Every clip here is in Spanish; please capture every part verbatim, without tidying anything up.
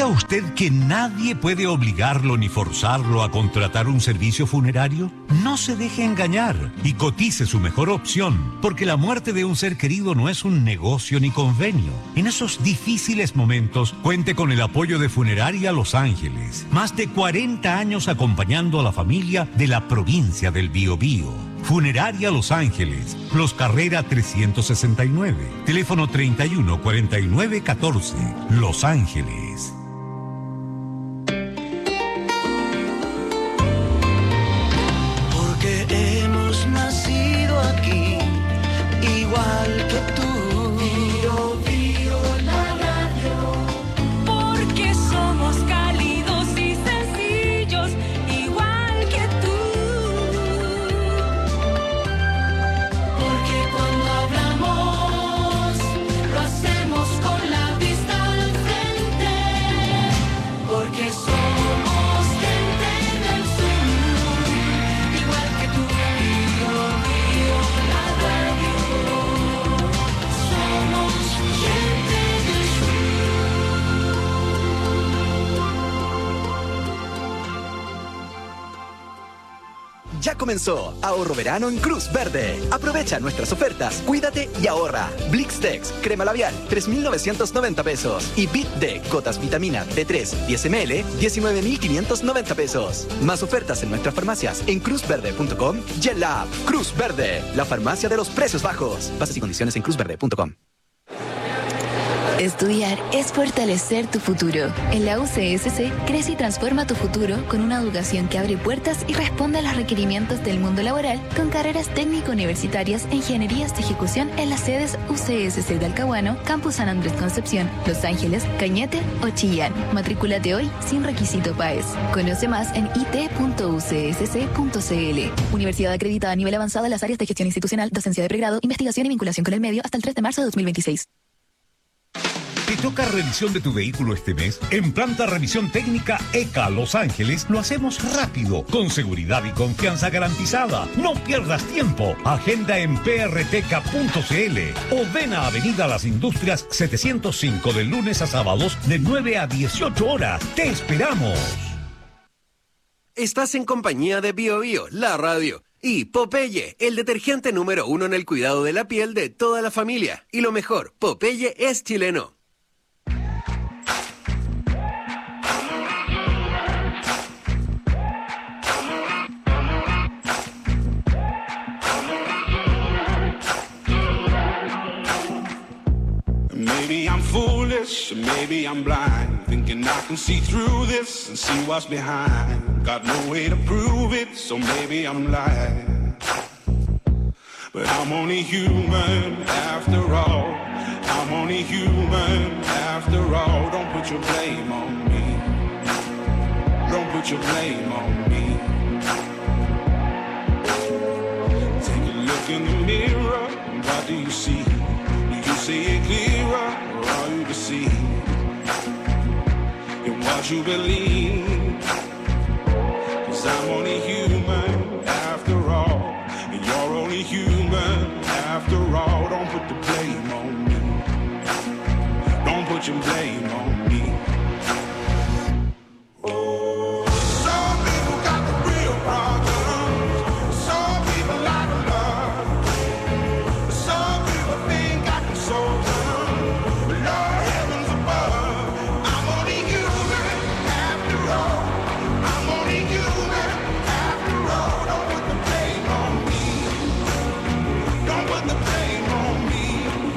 ¿Sabía usted que nadie puede obligarlo ni forzarlo a contratar un servicio funerario? No se deje engañar y cotice su mejor opción, porque la muerte de un ser querido no es un negocio ni convenio. En esos difíciles momentos, cuente con el apoyo de Funeraria Los Ángeles. Más de cuarenta años acompañando a la familia de la provincia del Biobío. Funeraria Los Ángeles, Los Carrera trescientos sesenta y nueve, teléfono treinta y uno cuarenta y nueve catorce, Los Ángeles. Porque hemos nacido aquí, igual que tú. Bio, bio, la radio. Porque somos cálidos y sencillos, igual que tú. Porque cuando hablamos, lo hacemos con la vista al frente. Porque somos gente del sur, igual que tú. Bio, bio, la radio. Somos gente del Ya comenzó Ahorro Verano en Cruz Verde. Aprovecha nuestras ofertas, cuídate y ahorra. Blixtex, crema labial, tres mil novecientos noventa pesos. Y Bit D, gotas vitamina D tres, diez mililitros, diecinueve mil quinientos noventa pesos. Más ofertas en nuestras farmacias en cruz verde punto com y en la app Cruz Verde, la farmacia de los precios bajos. Bases y condiciones en cruz verde punto com. Estudiar es fortalecer tu futuro. En la U C S C, crece y transforma tu futuro con una educación que abre puertas y responde a los requerimientos del mundo laboral con carreras técnico-universitarias e ingenierías de ejecución en las sedes U C S C de Talcahuano, Campus San Andrés Concepción, Los Ángeles, Cañete o Chillán. Matricúlate hoy sin requisito P A E S. Conoce más en i t punto u c s c punto c l. Universidad acreditada a nivel avanzado en las áreas de gestión institucional, docencia de pregrado, investigación y vinculación con el medio hasta el tres de marzo de dos mil veintiséis. ¿Te toca revisión de tu vehículo este mes? En Planta Revisión Técnica E C A Los Ángeles lo hacemos rápido, con seguridad y confianza garantizada. No pierdas tiempo. Agenda en p r t c a punto c l o ven a Avenida Las Industrias setecientos cinco de lunes a sábados de nueve a dieciocho horas. ¡Te esperamos! Estás en compañía de Bio Bio, la radio. Y Popeye, el detergente número uno en el cuidado de la piel de toda la familia. Y lo mejor, Popeye es chileno. Maybe I'm foolish, or maybe I'm blind, thinking I can see through this and see what's behind. Got no way to prove it, so maybe I'm lying. But I'm only human after all. I'm only human after all. Don't put your blame on me. Don't put your blame on me. Take a look in the mirror, what do you see? Do you see it clearer, or are you deceived in what you believe? 'Cause I'm only human after all, and you're only human after all. Don't put the blame on me. Don't put your blame on me. Oh, some people got the real problems. Some people like love. Some people think I can solve them. But Lord heavens above, I'm only human after all. I'm only human after all. Don't put the blame on me. Don't put the blame on me.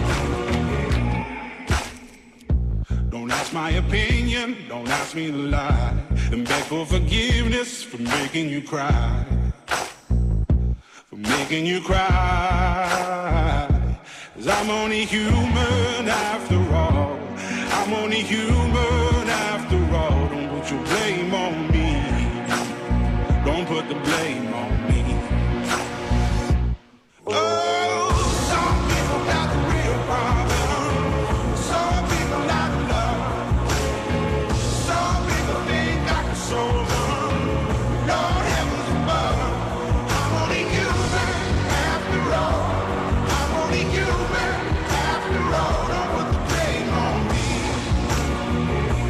Don't ask my opinion, don't ask me to lie, and beg for forgiveness for making you cry, for making you cry. 'Cause I'm only human after all. I'm only human after all. Don't put your blame on me. Don't put the blame on me. Oh, some people got the real problem. Some people like love. Some people think I can solve them. Lord heavens above, I'm only human after all. I'm only human after all. Don't put the blame on me.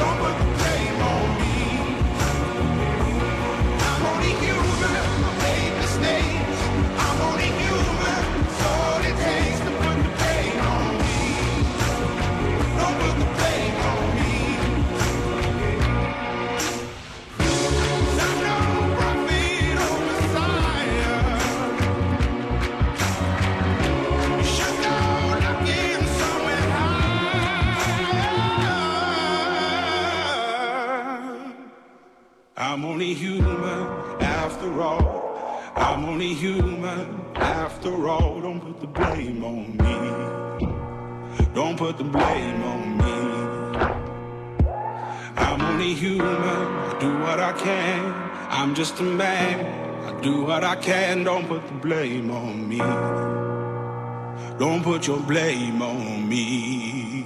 I'm only human after all. I'm only human after all. Don't put the blame on me. Don't put the blame on me. I'm only human. I do what I can. I'm just a man. I do what I can. Don't put the blame on me. Don't put your blame on me.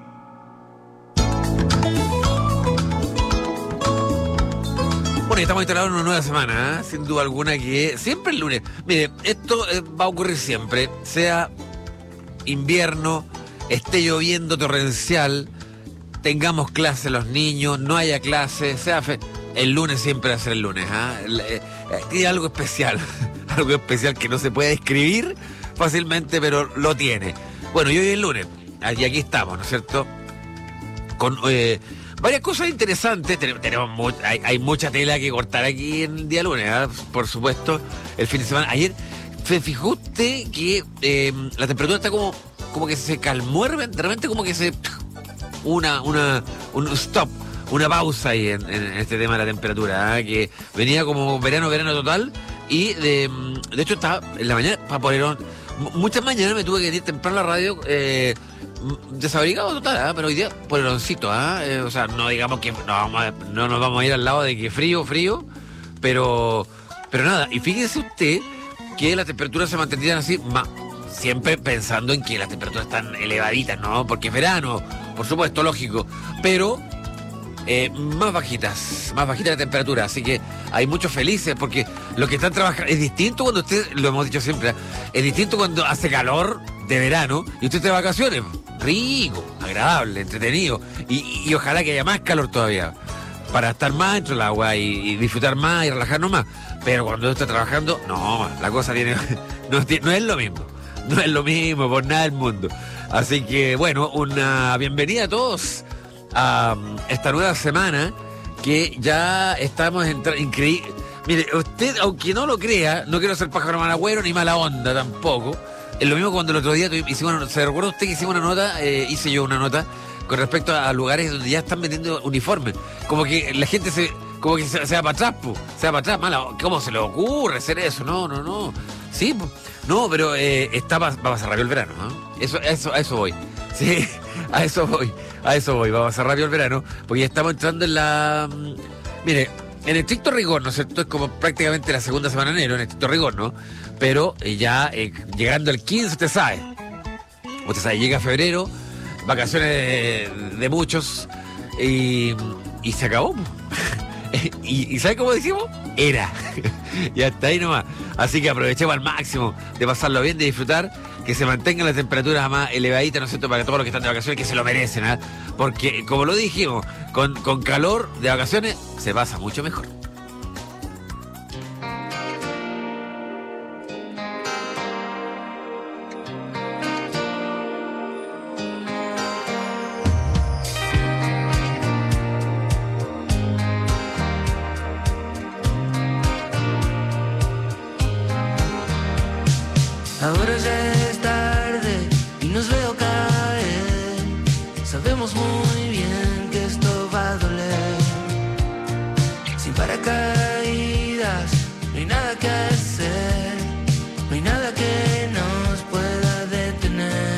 Bueno, estamos instalados en una nueva semana, ¿eh? Sin duda alguna, que siempre el lunes. Mire, esto eh, va a ocurrir siempre, sea invierno, esté lloviendo torrencial, tengamos clase los niños, no haya clase, sea fe... el lunes siempre va a ser el lunes, ¿ah? ¿eh? Tiene algo especial, algo especial que no se puede describir fácilmente, pero lo tiene. Bueno, y hoy es el lunes, y aquí estamos, ¿no es cierto? Con eh, varias cosas interesantes. Tenemos, tenemos mu- hay, hay mucha tela que cortar aquí en el día lunes, ¿eh? Por supuesto, el fin de semana. Ayer, ¿se fijó usted que eh, la temperatura está como, como que se calmó de repente, como que se... Una, una, un stop, una pausa ahí en, en este tema de la temperatura, ¿eh? Que venía como verano, verano total, y de, de hecho estaba en la mañana, para poner on, muchas mañanas me tuve que ir temprano a la radio, eh, desabrigado total, ¿eh? Pero hoy día poleroncito, ¿eh? Eh, o sea, no digamos que no, vamos a, no nos vamos a ir al lado de que frío, frío, pero, pero nada, y fíjese usted que las temperaturas se mantendrían así, ma, siempre pensando en que las temperaturas están elevaditas, ¿no? Porque es verano, por supuesto, lógico, pero eh, más bajitas, más bajita la temperatura, así que hay muchos felices, porque los que están trabajando, es distinto cuando usted, lo hemos dicho siempre, ¿eh? Es distinto cuando hace calor de verano y usted está de vacaciones, rico, agradable, entretenido, y, y ojalá que haya más calor todavía, para estar más dentro del agua y, y disfrutar más y relajarnos más, pero cuando usted está trabajando, no, la cosa tiene, no, no es lo mismo. No es lo mismo por nada del mundo. Así que, bueno, una bienvenida a todos a um, esta nueva semana que ya estamos entrando. Increíble. Mire, usted, aunque no lo crea, no quiero ser pájaro malagüero ni mala onda tampoco. Es lo mismo cuando el otro día hicimos una, ¿se recuerda usted que hicimos una nota? Eh, hice yo una nota con respecto a, a lugares donde ya están vendiendo uniformes. Como que la gente se. Como que se, se va para atrás, po, se va para atrás. Mala, ¿cómo se le ocurre hacer eso? No, no, no. Sí, po. No, pero eh, está, va a pasar rápido el verano, ¿no? Eso, eso, a eso voy. Sí, a eso voy. A eso voy. Va a pasar rápido el verano. Porque ya estamos entrando en la... Mire, en estricto rigor, ¿no es cierto? Es como prácticamente la segunda semana de enero, en estricto rigor, ¿no? Pero eh, ya eh, llegando el quince, usted sabe. Usted sabe, llega febrero, vacaciones de, de muchos, y, y se acabó. ¿Y, ¿Y sabe cómo decimos? Era. Y hasta ahí nomás. Así que aprovechemos al máximo de pasarlo bien, de disfrutar, que se mantengan las temperaturas más elevaditas, ¿no es cierto?, para todos los que están de vacaciones, que se lo merecen, ¿eh? Porque, como lo dijimos, con, con calor de vacaciones se pasa mucho mejor. Ahora ya es tarde y nos veo caer. Sabemos muy bien que esto va a doler. Sin paracaídas no hay nada que hacer. No hay nada que nos pueda detener.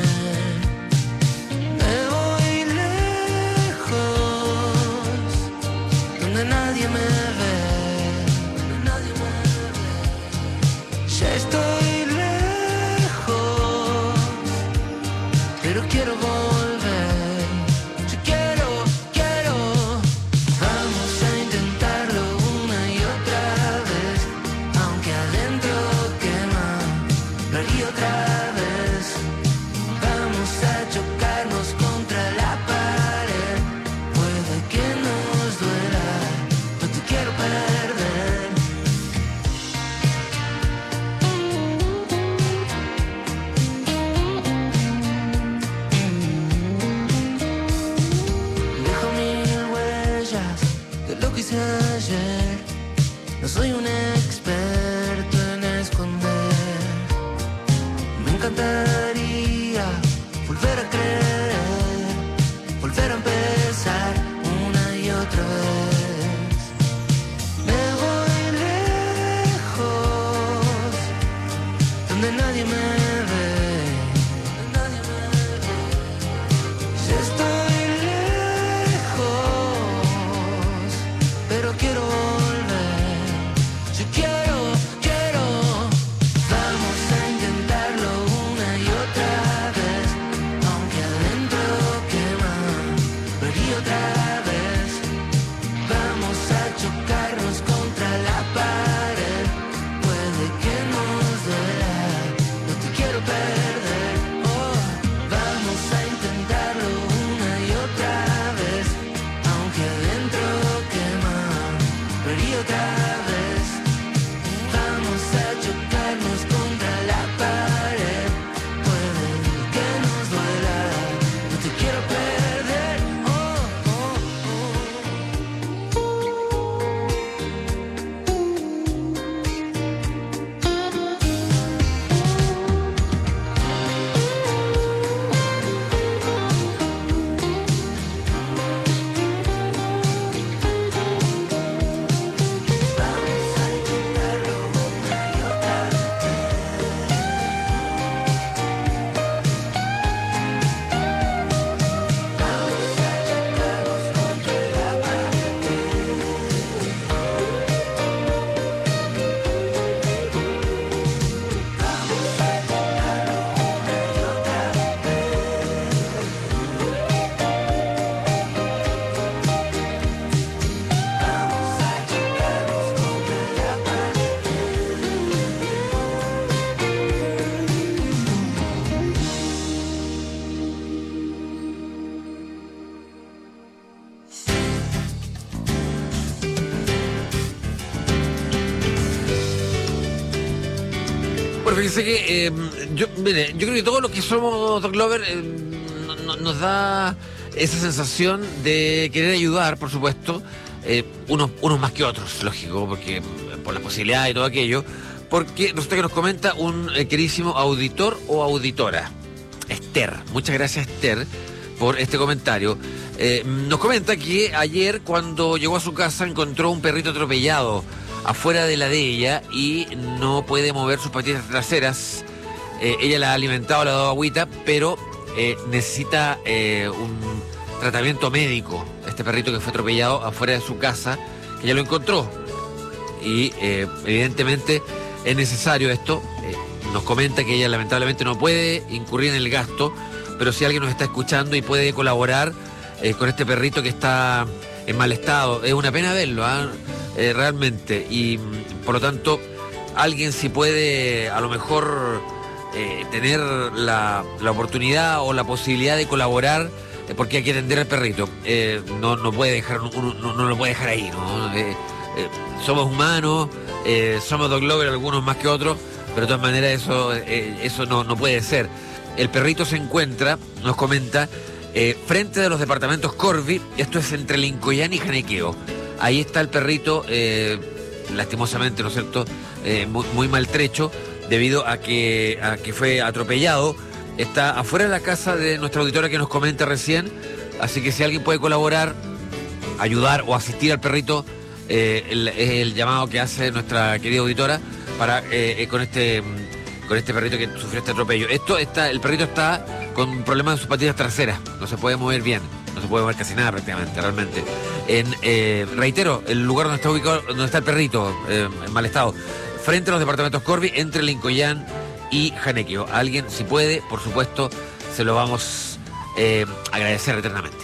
Me voy lejos, donde nadie me ve. Donde nadie me ve. Ya estoy pero quiero volver, yo quiero, quiero. Vamos a intentarlo una y otra vez, aunque adentro quema, lo haría otra vez. Vamos a chocarnos contra la pared, puede que nos duela, no te quiero perder. Ayer. No soy un experto en esconder. Me encantaría volver a creer, volver a empezar una y otra vez. chocarnos contra la pared. Puede que nos duela, no te quiero perder. Oh, vamos a intentarlo una y otra vez, aunque adentro quema, pero y otra vez. Vamos a chocarnos contra la pared. Puede que nos duela, no te quiero perder. Oh, oh, Bueno, fíjense que eh, yo, mire, yo creo que todos los que somos Doc Lover eh, no, no, nos da esa sensación de querer ayudar, por supuesto, eh, unos, unos más que otros, lógico, porque por la posibilidad y todo aquello, porque resulta que nos comenta un eh, querísimo auditor o auditora, Esther. Muchas gracias, Esther, por este comentario. Eh, nos comenta que ayer, cuando llegó a su casa, encontró un perrito atropellado afuera de la de ella y no puede mover sus patitas traseras. Eh, ella la ha alimentado, le ha dado agüita, pero eh, necesita eh, un tratamiento médico. Este perrito que fue atropellado afuera de su casa, que ella lo encontró. Y eh, evidentemente es necesario esto. Eh, nos comenta que ella lamentablemente no puede incurrir en el gasto, pero si alguien nos está escuchando y puede colaborar eh, con este perrito que está en mal estado, es una pena verlo, ¿eh? Eh, realmente, y por lo tanto alguien si puede a lo mejor eh, tener la, la oportunidad o la posibilidad de colaborar, eh, porque hay que atender al perrito, eh, no, no puede dejar uno, no, no lo puede dejar ahí, ¿no? Eh, eh, somos humanos, eh, somos Doc Lover, algunos más que otros, pero de todas maneras eso, eh, eso no, no puede ser. El perrito se encuentra, nos comenta, eh, frente de los departamentos Corby, esto es entre Lincoyán y Janequeo. Ahí está el perrito, eh, lastimosamente, ¿no es cierto?, eh, muy, muy maltrecho, debido a que, a que fue atropellado. Está afuera de la casa de nuestra auditora que nos comenta recién, así que si alguien puede colaborar, ayudar o asistir al perrito, eh, el, es el llamado que hace nuestra querida auditora para eh, con este con este perrito que sufrió este atropello. Esto está, el perrito está con problemas en sus patillas traseras, no se puede mover bien. No se puede mover casi nada prácticamente, realmente. En, eh, reitero, el lugar donde está ubicado, donde está el perrito, eh, en mal estado, frente a los departamentos Corby, entre Lincoyán y Janequeo. Alguien, si puede, por supuesto, se lo vamos eh, a agradecer eternamente.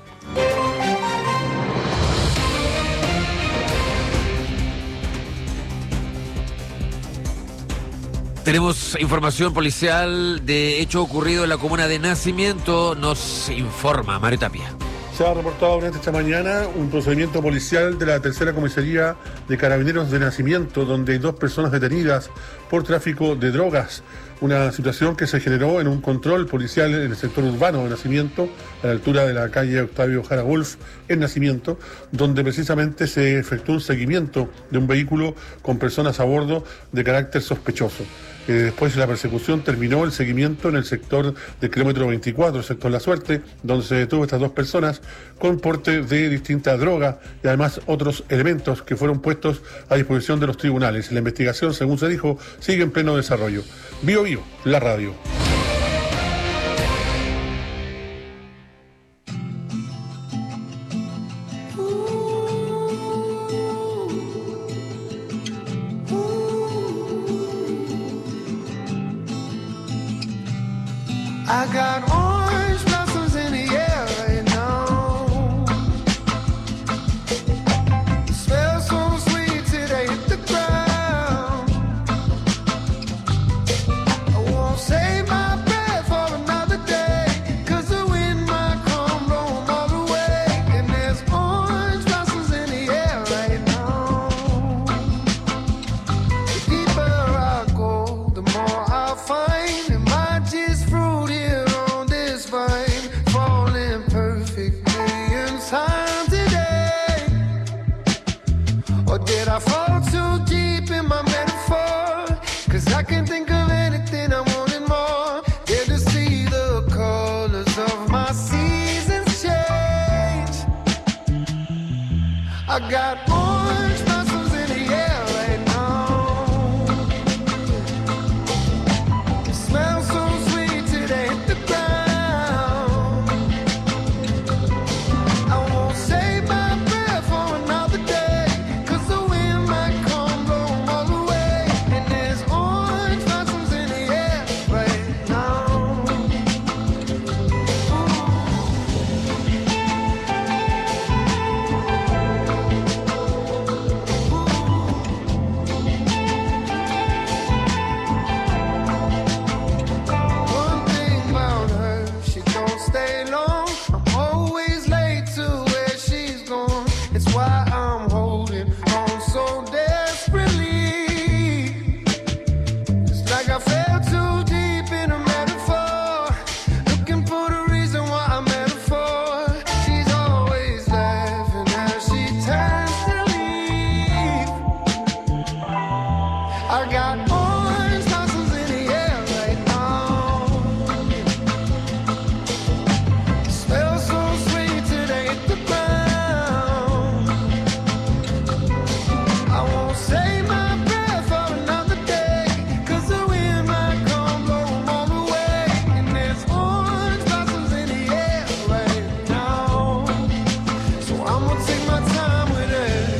Tenemos información policial de hecho ocurrido en la comuna de Nacimiento. Nos informa Mario Tapia. Se ha reportado durante esta mañana un procedimiento policial de la tercera comisaría de Carabineros de Nacimiento, donde hay dos personas detenidas por tráfico de drogas. Una situación que se generó en un control policial en el sector urbano de Nacimiento, a la altura de la calle Octavio Jara Wolf, en Nacimiento, donde precisamente se efectuó un seguimiento de un vehículo con personas a bordo de carácter sospechoso. Eh, después de la persecución terminó el seguimiento en el sector del kilómetro veinticuatro, el sector La Suerte, donde se detuvo estas dos personas con porte de distinta droga y además otros elementos que fueron puestos a disposición de los tribunales. La investigación, según se dijo, sigue en pleno desarrollo. Bio Bio, la radio. I got orange blossoms in the air right now. The smell did I fall too deep in my metaphor? Cause I can't think of anything I wanted more than to see the colors of my seasons change. I got orange blossoms in the air right now. It smells so sweet till they hit the ground. I won't save my breath for another day, cause the wind might come blow 'em all away. And there's orange blossoms in the air right now. One thing about her, she don't stay long. I'm always late to where she's gone. It's why I'm holding on so desperately. It's like I fell too deep in a metaphor, looking for the reason why I met her for. She's always laughing as she turns to leave. I got orange blossoms in the air right now. Smell so sweet till they hit the ground. I won't save my breath for another day, cause the wind might come blow 'em all away. And there's orange blossoms in the air right now. So I'm gonna take my time with it.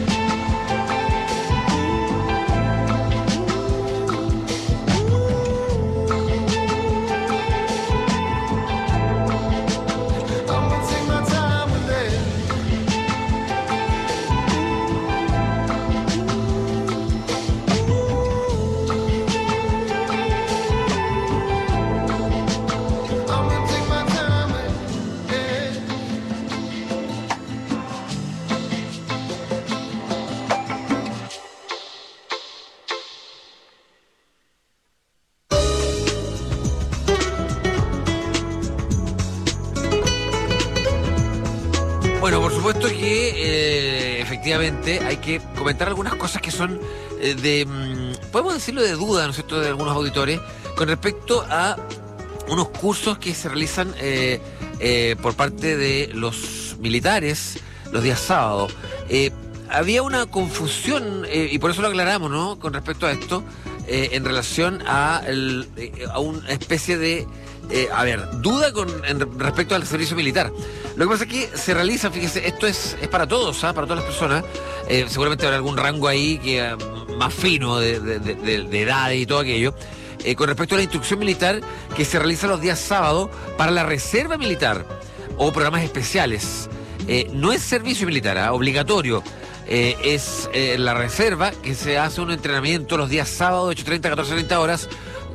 I'm gonna take my time with it. I'm gonna take my time with it. Bueno, por supuesto que eh, efectivamente hay que comentar algunas cosas que son eh, de, mm, podemos decirlo, de duda, ¿no es cierto?, de algunos auditores con respecto a unos cursos que se realizan eh, eh, por parte de los militares los días sábados. Eh, había una confusión, eh, y por eso lo aclaramos, ¿no?, con respecto a esto, eh, en relación a, el, eh, a una especie de, eh, a ver, duda con en respecto al servicio militar. Lo que pasa es que se realiza, fíjese, esto es, es para todos, ¿ah?, para todas las personas. Eh, seguramente habrá algún rango ahí que eh, más fino de, de, de, de, de edad y todo aquello. Eh, con respecto a la instrucción militar que se realiza los días sábados para la reserva militar o programas especiales. Eh, no es servicio militar, ¿ah?, obligatorio. Eh, es eh, la reserva que se hace un entrenamiento los días sábados de ocho treinta a catorce treinta horas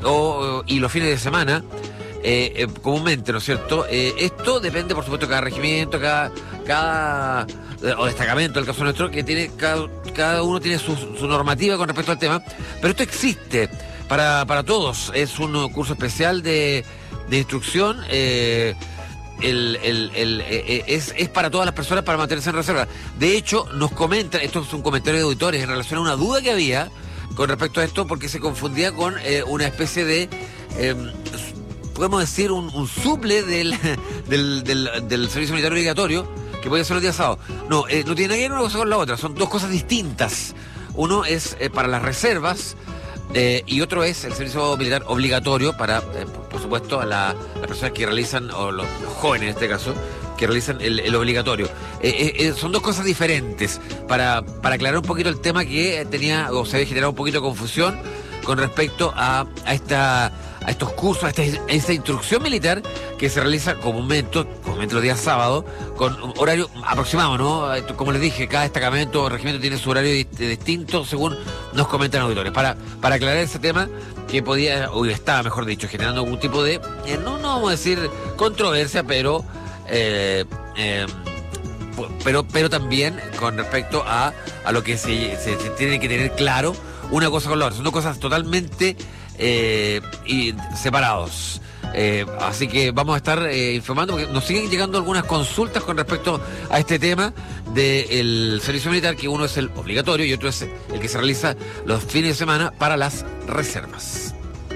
o, y los fines de semana. Eh, eh, comúnmente, ¿no es cierto? Eh, esto depende, por supuesto, de cada regimiento, cada, cada eh, o destacamento, en el caso nuestro, que tiene cada, cada uno tiene su, su normativa con respecto al tema, pero esto existe para, para todos. Es un curso especial de, de instrucción. Eh, el, el, el, eh, es, es para todas las personas para mantenerse en reserva. De hecho, nos comentan, esto es un comentario de auditores en relación a una duda que había con respecto a esto, porque se confundía con eh, una especie de eh, podemos decir, un, un suple del, del, del, del servicio militar obligatorio que puede ser los días sábados. No, eh, no tiene nada que ver una cosa con la otra, son dos cosas distintas. Uno es eh, para las reservas eh, y otro es el servicio militar obligatorio para, eh, por, por supuesto, a la, las personas que realizan, o los, los jóvenes en este caso, que realizan el, el obligatorio. Eh, eh, son dos cosas diferentes. Para, para aclarar un poquito el tema que tenía, o se había generado un poquito de confusión con respecto a, a esta... a estos cursos, a esta, a esta instrucción militar que se realiza comúnmente, comúnmente los días sábados, con horario aproximado, ¿no? Como les dije, cada destacamento o regimiento tiene su horario dist- distinto según nos comentan auditores. Para, para aclarar ese tema que podía, o estaba, mejor dicho, generando algún tipo de, eh, no, no vamos a decir controversia, pero, eh, eh, pero, pero también con respecto a, a lo que se, se, se tiene que tener claro una cosa con la otra. Son dos cosas totalmente... Eh, y separados. Eh, así que vamos a estar eh, informando, porque nos siguen llegando algunas consultas con respecto a este tema del servicio militar, que uno es el obligatorio y otro es el que se realiza los fines de semana para las reservas.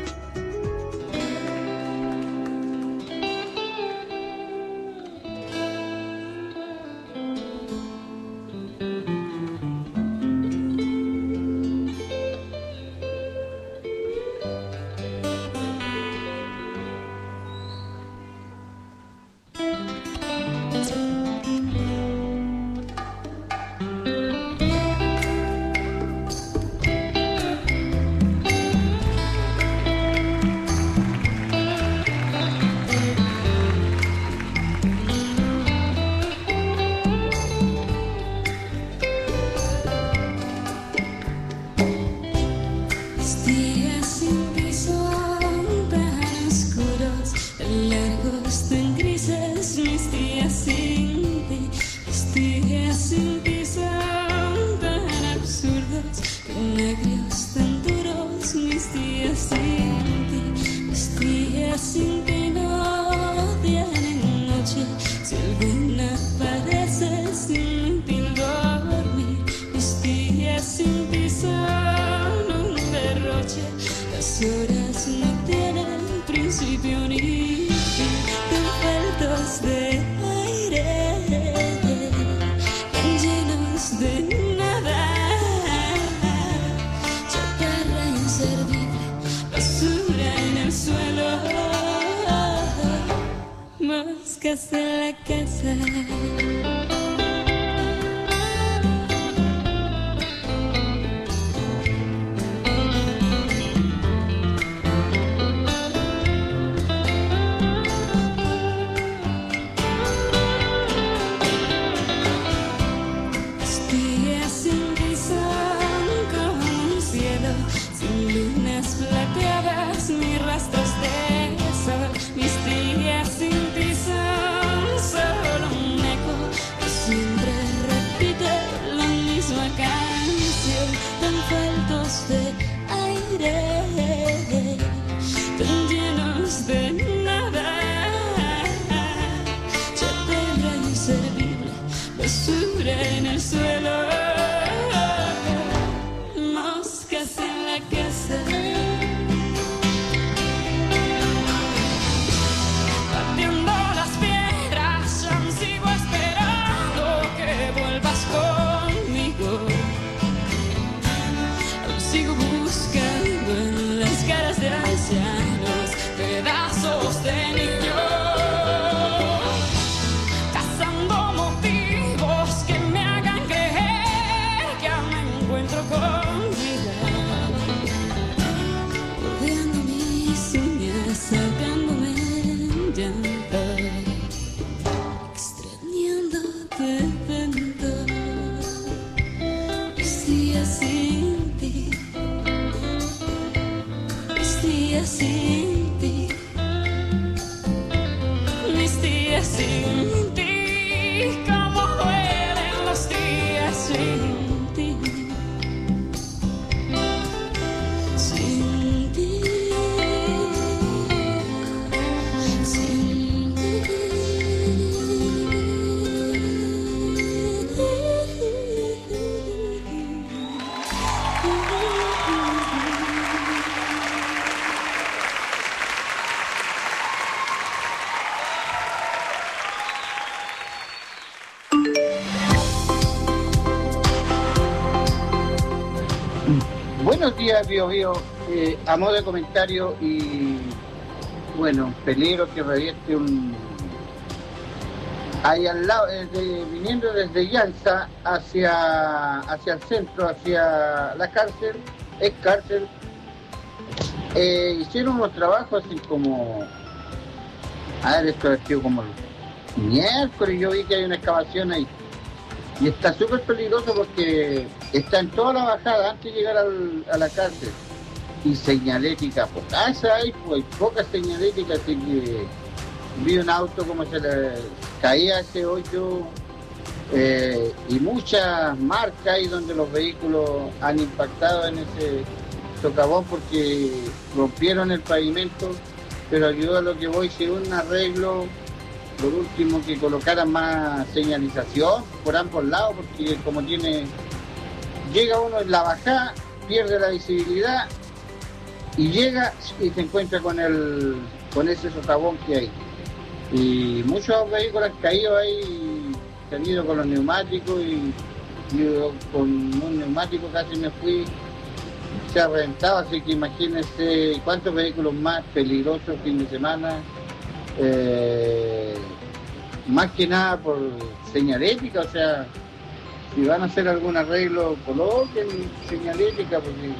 Buenos días, Bio Bio. Eh, a modo de comentario y, bueno, peligro que revierte un... Ahí al lado, desde, viniendo desde Llanza hacia, hacia el centro, hacia la cárcel, ex cárcel, eh, hicieron unos trabajos así como... A ver, esto ha sido como el miércoles, yo vi que hay una excavación ahí. Y está súper peligroso porque está en toda la bajada antes de llegar al, a la cárcel. Y señalética, pocas hay, pues hay poca señalética, así que vi un auto como se le caía ese hoyo eh, y muchas marcas ahí donde los vehículos han impactado en ese socavón porque rompieron el pavimento pero ayudó a lo que voy, si un arreglo, por último, que colocaran más señalización por ambos lados, porque como tiene, llega uno en la bajada, pierde la visibilidad y llega y se encuentra con el con ese socavón que hay. Y muchos vehículos han caído ahí, se han ido con los neumáticos y yo con un neumático casi me fui, se ha reventado, así que imagínense cuántos vehículos más peligrosos fin de semana, eh, más que nada por señalética, o sea, si van a hacer algún arreglo, coloquen señalética, porque,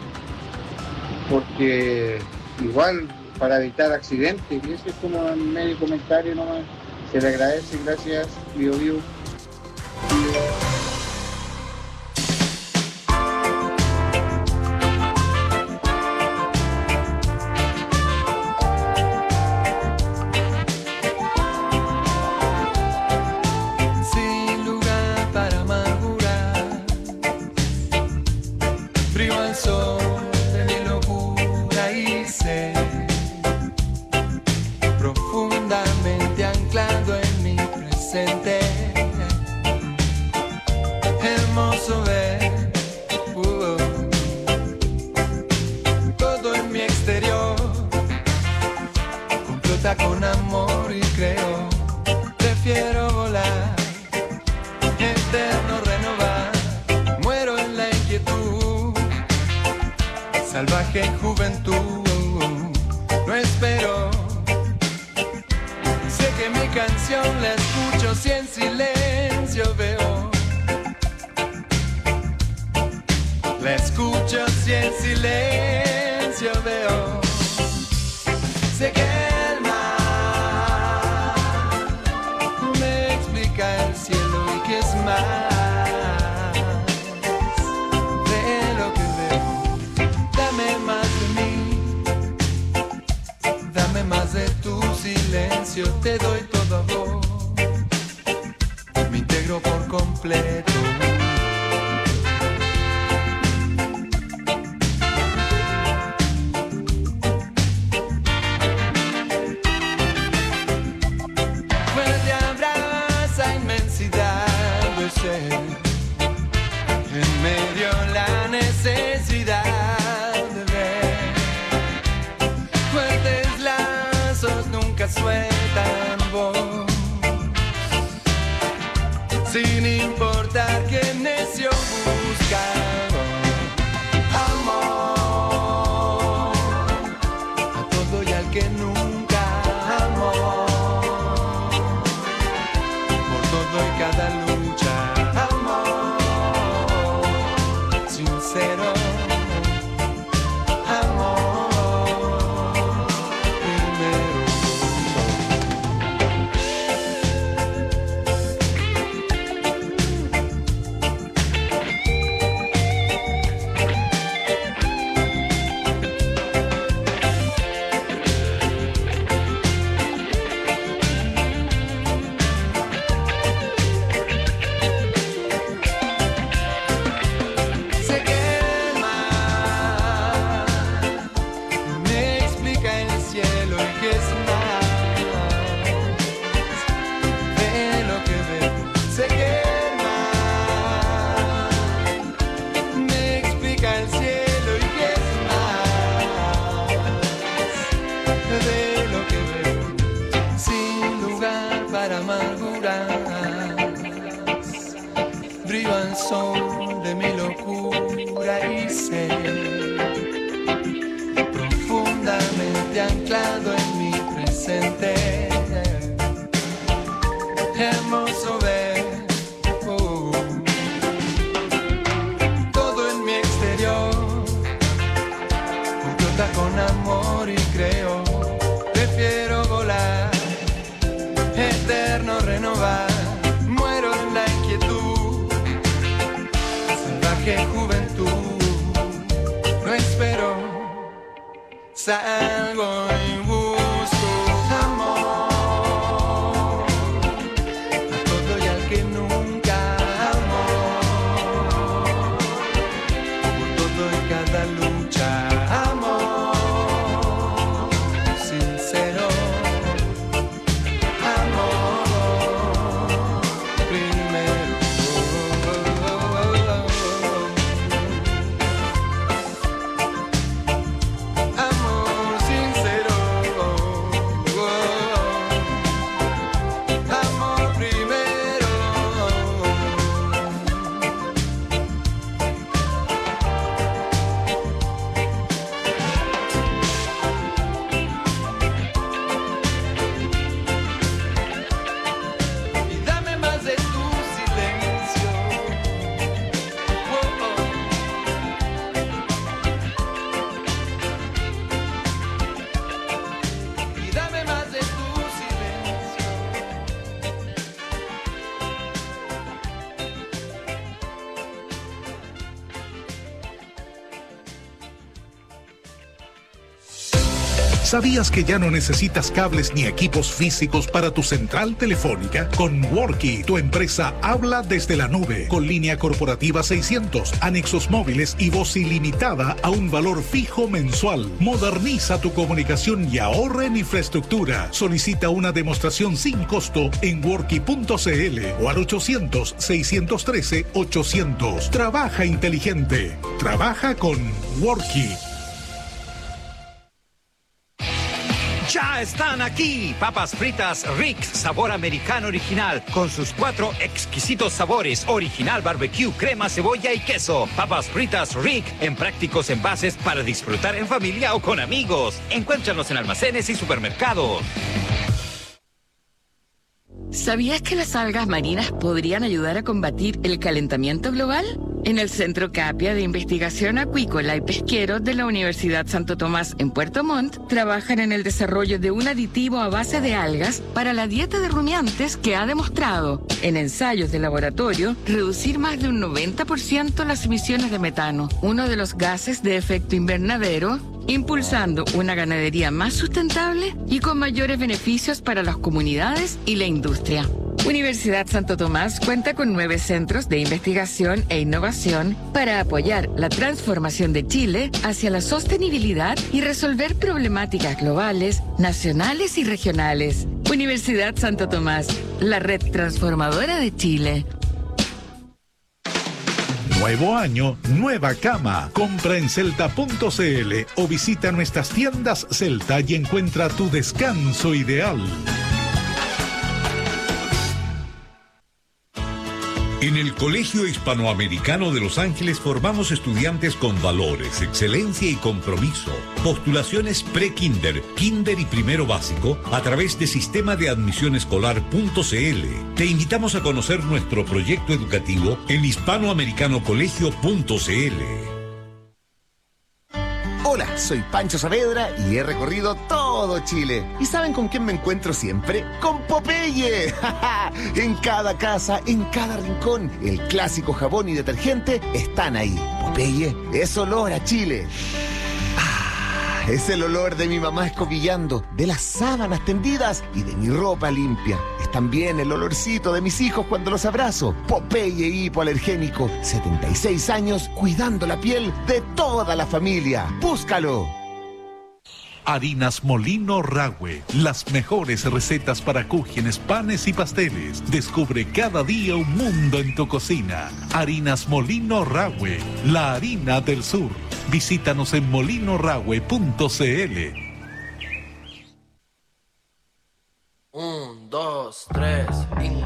porque igual para evitar accidentes, y eso es como un medio comentario nomás, se le agradece, gracias, Bio Bio. Con amor y creo, prefiero volar, eterno renovar, muero en la inquietud, salvaje juventud, no espero, sé que mi canción la escucho si en silencio veo, la escucho si en silencio veo, sé que el cielo y que es más de lo que veo. Dame más de mí, dame más de tu silencio, te doy todo a vos, me integro por completo. En medio la necesidad de ver, fuertes lazos nunca sueltan voz, sin importar que necio busca amor, a todo y al que nunca amó, por todo y cada lucha. Sincero, amor, primero. Brillo al sol de mi locura y sé, profundamente anclado en mi presente, hermoso ver oh, todo en mi exterior, complota con amor y creo, prefiero volar, eterno renovar, muero en la inquietud, salvaje juventud, no espero, salgo y busco amor, a todo y al que nunca amó, por todo y cada lucha, amor, sin ¿Sabías que ya no necesitas cables ni equipos físicos para tu central telefónica? Con Worky, tu empresa habla desde la nube, con línea corporativa seiscientos, anexos móviles y voz ilimitada a un valor fijo mensual. Moderniza tu comunicación y ahorra en infraestructura. Solicita una demostración sin costo en worky punto c l o al ochocientos, seiscientos trece, ochocientos. Trabaja inteligente. Trabaja con Worky. Ya están aquí, papas fritas Rick, sabor americano original, con sus cuatro exquisitos sabores, original barbecue, crema, cebolla y queso. Papas fritas Rick, en prácticos envases para disfrutar en familia o con amigos. Encuéntranos en almacenes y supermercados. ¿Sabías que las algas marinas podrían ayudar a combatir el calentamiento global? En el Centro Capia de Investigación Acuícola y Pesquero de la Universidad Santo Tomás en Puerto Montt trabajan en el desarrollo de un aditivo a base de algas para la dieta de rumiantes que ha demostrado, en ensayos de laboratorio, reducir más de un noventa por ciento las emisiones de metano, uno de los gases de efecto invernadero, impulsando una ganadería más sustentable y con mayores beneficios para las comunidades y la industria. Universidad Santo Tomás cuenta con nueve centros de investigación e innovación para apoyar la transformación de Chile hacia la sostenibilidad y resolver problemáticas globales, nacionales y regionales. Universidad Santo Tomás, la red transformadora de Chile. Nuevo año, nueva cama. Compra en celta punto c l o visita nuestras tiendas Celta y encuentra tu descanso ideal. En el Colegio Hispanoamericano de Los Ángeles formamos estudiantes con valores, excelencia y compromiso. Postulaciones pre-kinder, kinder y primero básico a través de sistema de admisión escolar punto c l. Te invitamos a conocer nuestro proyecto educativo en hispanoamericano colegio punto c l. Hola, soy Pancho Saavedra y he recorrido todo Chile. ¿Y saben con quién me encuentro siempre? ¡Con Popeye! En cada casa, en cada rincón, el clásico jabón y detergente están ahí. Popeye es olor a Chile. Ah, es el olor de mi mamá escobillando, de las sábanas tendidas y de mi ropa limpia. Es también el olorcito de mis hijos cuando los abrazo. Popeye hipoalergénico, setenta y seis años cuidando la piel de toda la familia. ¡Búscalo! Harinas Molino Rahue, las mejores recetas para cúgenes, panes y pasteles. Descubre cada día un mundo en tu cocina. Harinas Molino Rahue, la harina del sur. Visítanos en molino rahue punto c l. Un, dos, tres, y...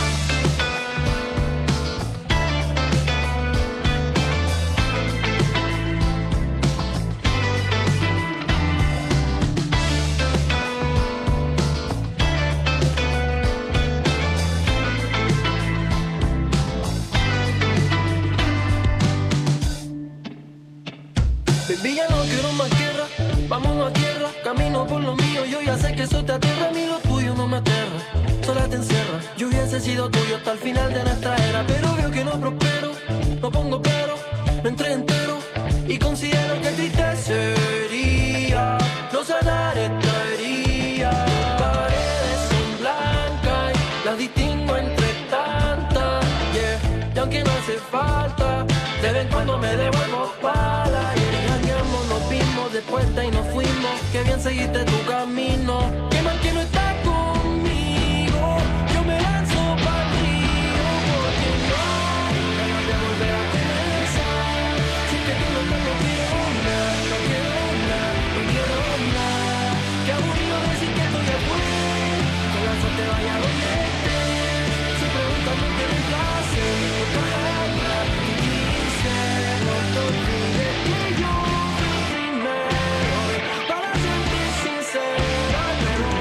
Baby, ya no quiero más guerra, vámonos a tierra. Camino por lo mío, yo ya sé que eso te aterra. A mí lo tuyo no me aterra, sola te encierra. Yo hubiese sido tuyo hasta el final de nuestra era, pero veo que no prospero, no pongo pero, me entré entero y considero que triste sería no sanar esta herida. Paredes son blancas y las distingo entre tantas, yeah. Y aunque no hace falta, de vez en cuando me devuelvo pala. Nos vimos de puerta y nos fuimos. Que bien seguiste tu camino. Qué mal que no estás conmigo. Yo me lanzo pa'l río. Porque no hay ganas de volver a comenzar. Si te quiero no quiero nada, no quiero nada, no quiero nada. Qué aburrido decir que estoy afuera. Que la suerte vaya donde esté. Si preguntan no te reemplace, no te habla y dice no te olvides que yo primero, para sentir sincera, pero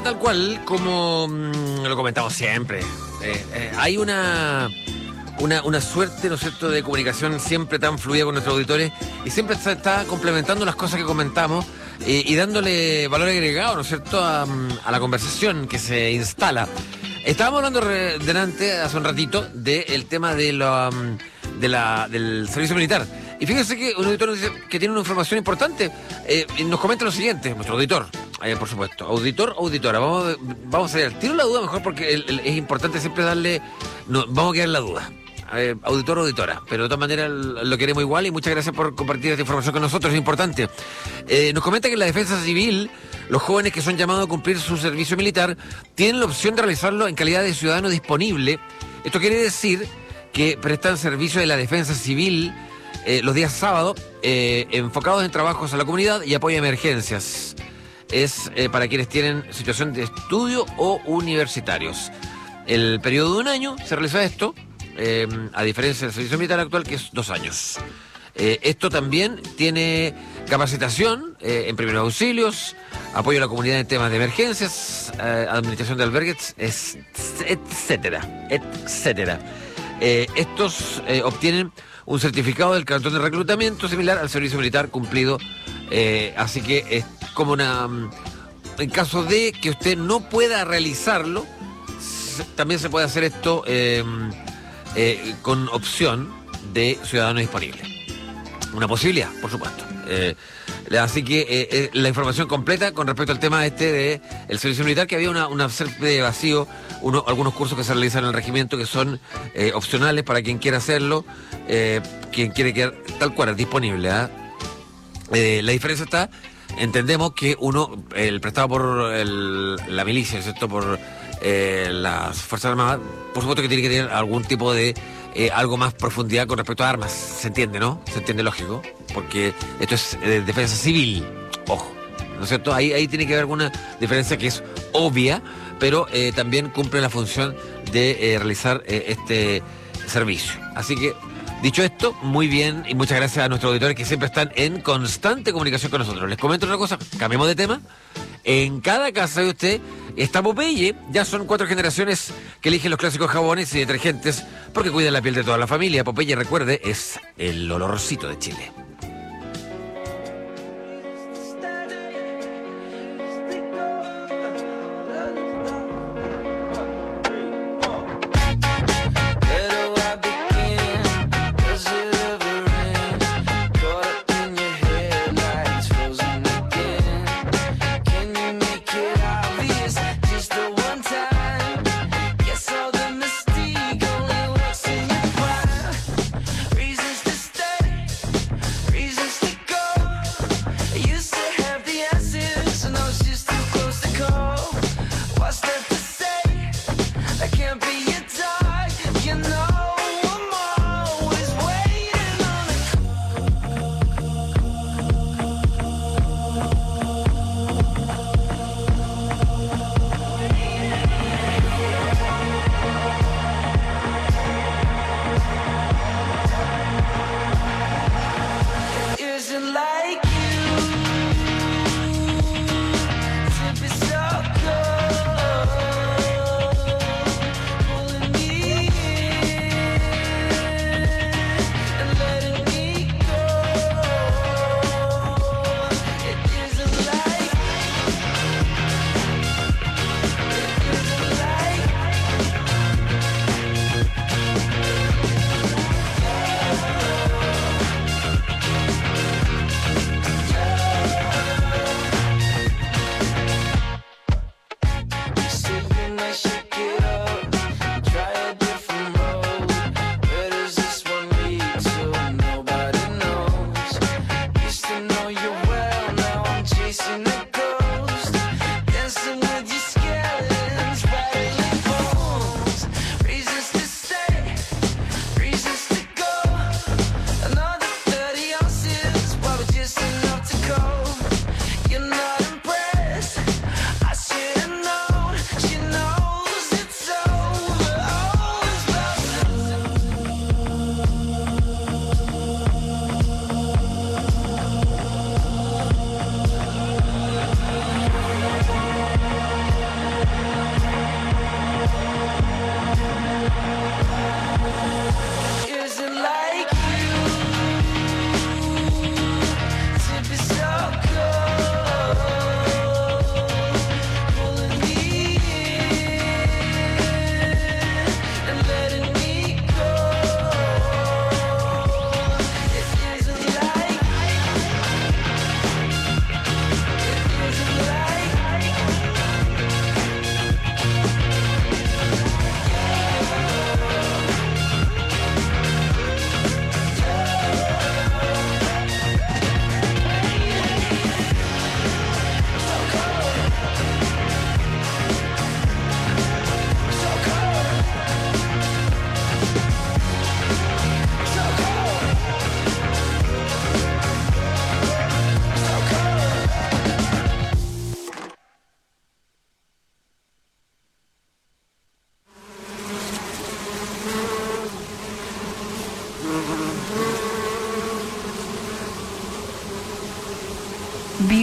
tal cual, como mmm, lo comentamos siempre, eh, eh, hay una, una una suerte, ¿no es cierto?, de comunicación siempre tan fluida con nuestros auditores y siempre se está complementando las cosas que comentamos eh, y dándole valor agregado, ¿no es cierto?, a, a la conversación que se instala. Estábamos hablando re, delante, hace un ratito, del tema de la, de la, del servicio militar. Y fíjense que un auditor nos dice que tiene una información importante. Eh, y nos comenta lo siguiente, nuestro auditor, eh, por supuesto. Auditor o auditora, vamos, vamos a ver. Tiro la duda mejor porque el, el, es importante siempre darle... No, vamos a quedar en la duda. Eh, auditor o auditora, pero de todas maneras lo queremos igual y muchas gracias por compartir esta información con nosotros, es importante. Eh, nos comenta que en la defensa civil, los jóvenes que son llamados a cumplir su servicio militar tienen la opción de realizarlo en calidad de ciudadano disponible. Esto quiere decir que prestan servicio de la defensa civil eh, los días sábados, eh, enfocados en trabajos a la comunidad y apoyo a emergencias. Es eh, para quienes tienen situación de estudio o universitarios. El periodo de un año se realiza esto, eh, a diferencia del servicio militar actual, que es dos años. Eh, esto también tiene capacitación eh, en primeros auxilios, apoyo a la comunidad en temas de emergencias, eh, administración de albergues, es, etcétera, etcétera. Eh, estos eh, obtienen un certificado del cartón de reclutamiento similar al servicio militar cumplido, eh, así que es como una... En caso de que usted no pueda realizarlo, se, también se puede hacer esto eh, eh, con opción de ciudadano disponible. Una posibilidad, por supuesto. Eh, así que eh, eh, la información completa con respecto al tema este de el servicio militar, que había una, una suerte de vacío, uno, algunos cursos que se realizan en el regimiento que son eh, opcionales para quien quiera hacerlo, eh, quien quiere quedar tal cual, disponible. ¿eh? Eh, la diferencia está, entendemos que uno, el prestado por el, la milicia, ¿cierto?, por eh, las Fuerzas Armadas, por supuesto que tiene que tener algún tipo de Eh, algo más profundidad con respecto a armas, se entiende, ¿no? Se entiende lógico, porque esto es eh, defensa civil, ojo, ¿no es cierto? Ahí, ahí tiene que haber alguna diferencia que es obvia, pero eh, también cumple la función de eh, realizar eh, este servicio. Así que, dicho esto, muy bien y muchas gracias a nuestros auditores que siempre están en constante comunicación con nosotros. Les comento otra cosa, cambiemos de tema. En cada casa de usted está Popeye. Ya son cuatro generaciones que eligen los clásicos jabones y detergentes porque cuidan la piel de toda la familia. Popeye, recuerde, es el olorcito de Chile.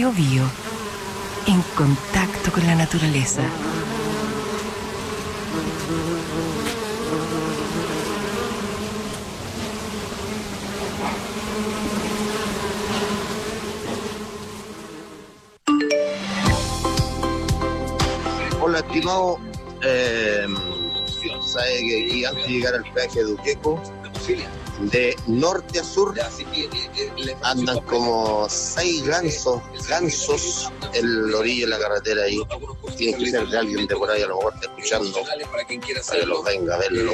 Bio Bio, en contacto con la naturaleza. Hola, estimado. Eh, sabe que aquí antes de llegar al peaje de Duqueco, de norte a sur, andan como seis gansos, gansos en la orilla de la carretera ahí. Tiene que ser de alguien de por ahí, a lo mejor está escuchando, para que los venga a verlo.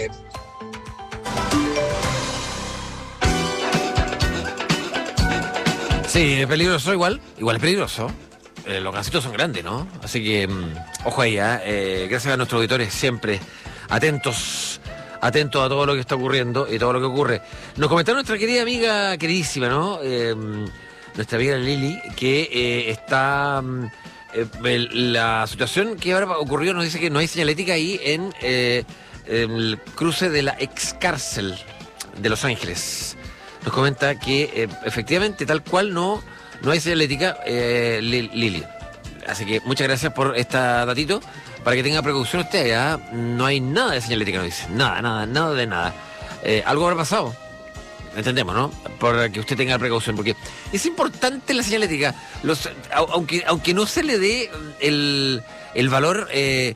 Sí, es peligroso igual, igual es peligroso. Eh, los gansitos son grandes, ¿no? Así que, mmm, ojo ahí, ¿eh? Eh, gracias a nuestros auditores siempre atentos, atentos a todo lo que está ocurriendo y todo lo que ocurre. Nos comentó nuestra querida amiga, queridísima, ¿no? Eh, nuestra amiga Lili, que eh, está... Eh, el, la situación que ahora ocurrió nos dice que no hay señalética ahí en eh, el cruce de la ex cárcel de Los Ángeles. Nos comenta que eh, efectivamente, tal cual, no... No hay señalética, eh, Lili. Así que muchas gracias por este datito. Para que tenga precaución usted, ¿ya? No hay nada de señalética, nos dice. Nada, nada, nada de nada. Eh, algo habrá pasado. Entendemos, ¿no? Para que usted tenga precaución. Porque es importante la señalética. Los, aunque, aunque no se le dé el, el valor eh,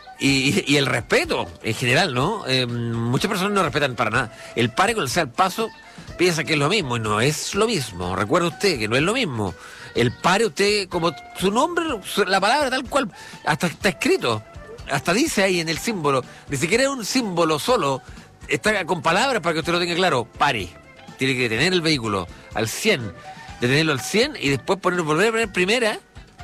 y, y el respeto en general, ¿no? Eh, muchas personas no respetan para nada. El pare con el sea al paso piensa que es lo mismo y no es lo mismo. Recuerde usted que no es lo mismo. El pare, usted, como su nombre, la palabra tal cual, hasta está escrito, hasta dice ahí en el símbolo, ni siquiera es un símbolo solo, está con palabras para que usted lo tenga claro. Pare, tiene que detener el vehículo al cien, detenerlo al cien y después poner, volver a poner primera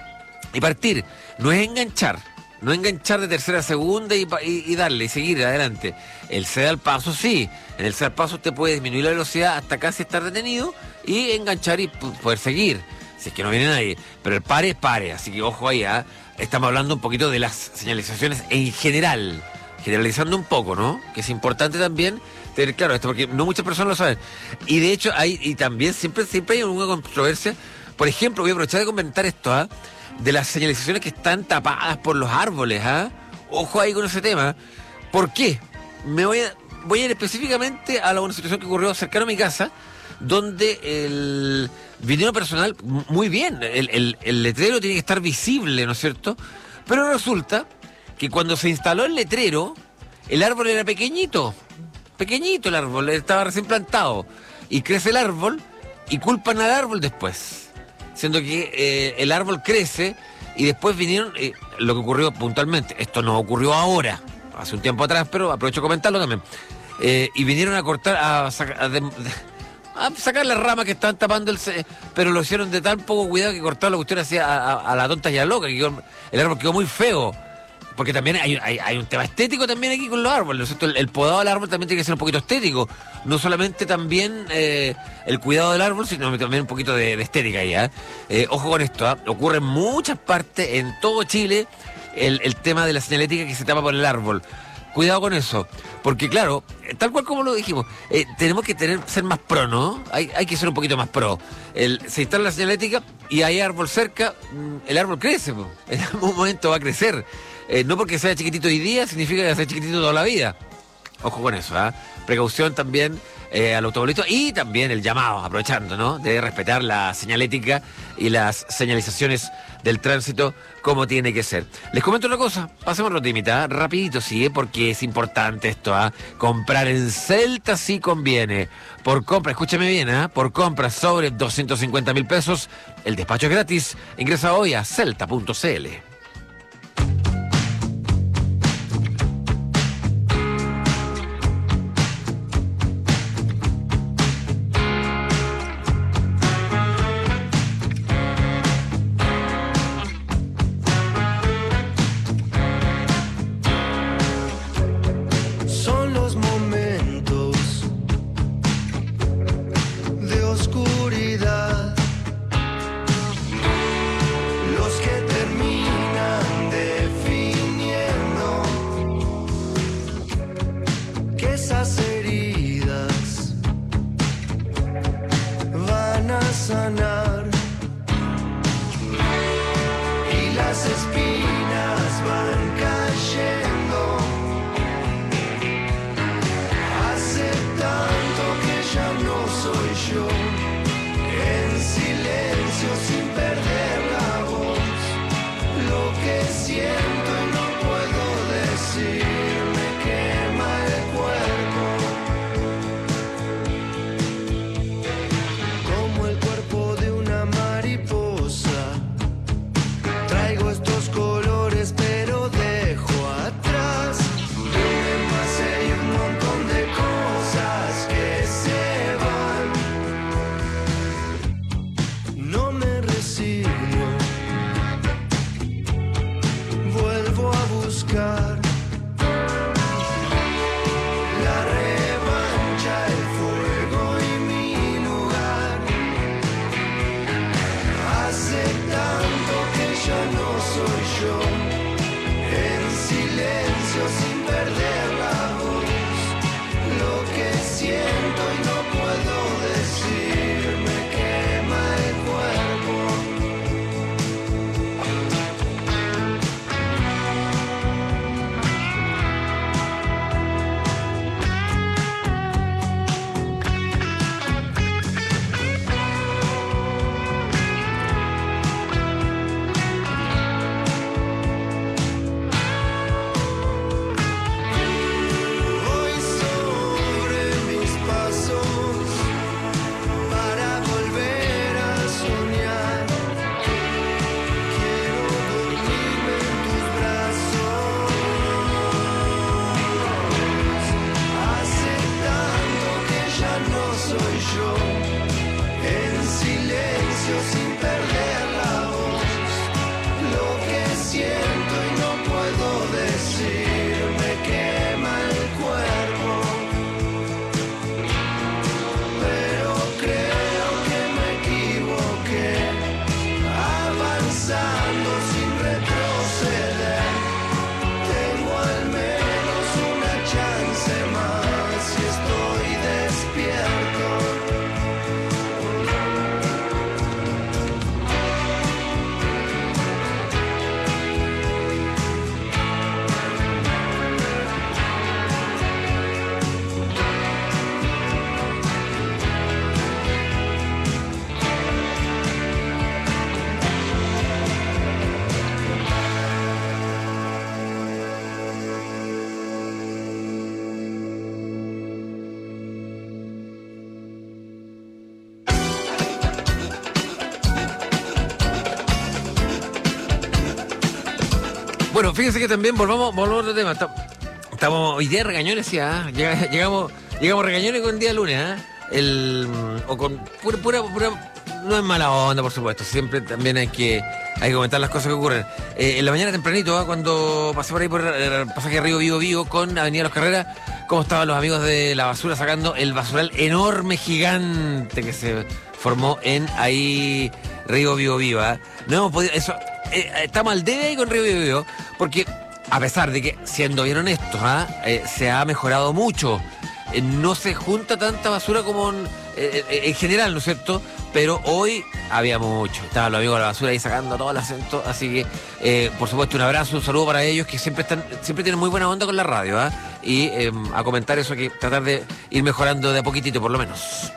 y partir. No es enganchar. No enganchar de tercera a segunda y, y, y darle y seguir adelante. El ceda al paso, sí. En el ceda al paso usted puede disminuir la velocidad hasta casi estar detenido y enganchar y poder seguir, si es que no viene nadie. Pero el pare es pare, así que ojo ahí, ¿eh? Estamos hablando un poquito de las señalizaciones en general, generalizando un poco, ¿no? Que es importante también tener claro esto, porque no muchas personas lo saben. Y de hecho, hay y también siempre, siempre hay una controversia. Por ejemplo, voy a aprovechar de comentar esto, ¿ah? ¿eh? De las señalizaciones que están tapadas por los árboles, ¿ah? ¿eh? Ojo ahí con ese tema. ¿Por qué? Me voy a, voy a ir específicamente a la, una situación que ocurrió cercano a mi casa, donde el vinilo personal, muy bien, el, el, el letrero tiene que estar visible, ¿no es cierto? Pero resulta que cuando se instaló el letrero, el árbol era pequeñito, pequeñito el árbol, estaba recién plantado, y crece el árbol y culpan al árbol después. Siendo que eh, el árbol crece y después vinieron, eh, lo que ocurrió puntualmente, esto no ocurrió ahora, hace un tiempo atrás, pero aprovecho de comentarlo también, eh, y vinieron a cortar, a, saca, a, de, a sacar las ramas que estaban tapando el... pero lo hicieron de tan poco cuidado que cortaron la cuestión así a, a, a la tonta y a la loca, que quedó, el árbol quedó muy feo. Porque también hay, hay, hay un tema estético también aquí con los árboles, ¿no es cierto? El, el podado del árbol también tiene que ser un poquito estético. No solamente también eh, el cuidado del árbol, sino también un poquito de, de estética ahí, ¿eh? Eh, ojo con esto, ¿eh? Ocurre en muchas partes, en todo Chile, el, el tema de la señalética que se tapa por el árbol. Cuidado con eso, porque claro, tal cual como lo dijimos, eh, tenemos que tener ser más pro, ¿no? Hay, hay que ser un poquito más pro. El, se instala la señalética y hay árbol cerca, el árbol crece, po. En algún momento va a crecer. Eh, no porque sea chiquitito hoy día significa que va a ser chiquitito toda la vida. Ojo con eso, ¿eh? Precaución también eh, al automovilista y también el llamado, aprovechando, ¿no? De respetar la señalética y las señalizaciones del tránsito como tiene que ser. Les comento una cosa, pasemos rapidita, rapidito, sí, ¿eh? Porque es importante esto, ¿ah? ¿eh? Comprar en Celta sí conviene. Por compra, escúchame bien, ¿ah? ¿eh? Por compra sobre doscientos cincuenta mil pesos, el despacho es gratis. Ingresa hoy a celta punto c l. Los que terminan Bueno, fíjense que también volvamos, volvamos a otro tema. Estamos, estamos hoy día regañones, sí, ¿ah? Llega- llegamos, llegamos regañones con el día lunes, ¿ah? El, o con pura, pura, pura, no es mala onda, por supuesto. Siempre también hay que, hay que comentar las cosas que ocurren. Eh, en la mañana tempranito, ¿ah? Cuando pasé por ahí por el pasaje Río Vivo Vivo con Avenida Los Carreras, cómo estaban los amigos de la basura sacando el basural enorme, gigante que se formó en ahí Río Vivo Vivo. ¿Ah? No hemos podido, eso, eh, estamos al debe ahí con Río Vivo Vivo, porque a pesar de que, siendo bien honestos, ¿ah? eh, se ha mejorado mucho. Eh, no se junta tanta basura como en, eh, eh, en general, ¿no es cierto? Pero hoy había mucho. Estaban los amigos de la basura ahí sacando todo el acento. Así que, eh, por supuesto, un abrazo, un saludo para ellos que siempre están, siempre tienen muy buena onda con la radio, ¿ah? Y eh, a comentar eso, que tratar de ir mejorando de a poquitito, por lo menos.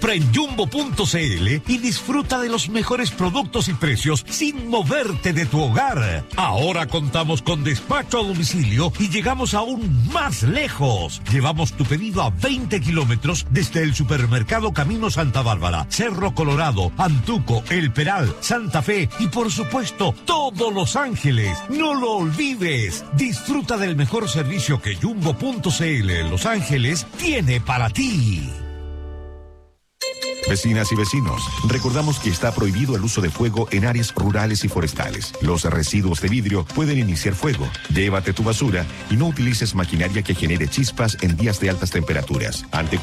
Compra en jumbo punto cl y disfruta de los mejores productos y precios sin moverte de tu hogar. Ahora contamos con despacho a domicilio y llegamos aún más lejos. Llevamos tu pedido a veinte kilómetros desde el supermercado Camino Santa Bárbara, Cerro Colorado, Antuco, El Peral, Santa Fe y por supuesto todo Los Ángeles. No lo olvides. Disfruta del mejor servicio que jumbo punto cl en Los Ángeles tiene para ti. Vecinas y vecinos, recordamos que está prohibido el uso de fuego en áreas rurales y forestales. Los residuos de vidrio pueden iniciar fuego. Llévate tu basura y no utilices maquinaria que genere chispas en días de altas temperaturas. Ante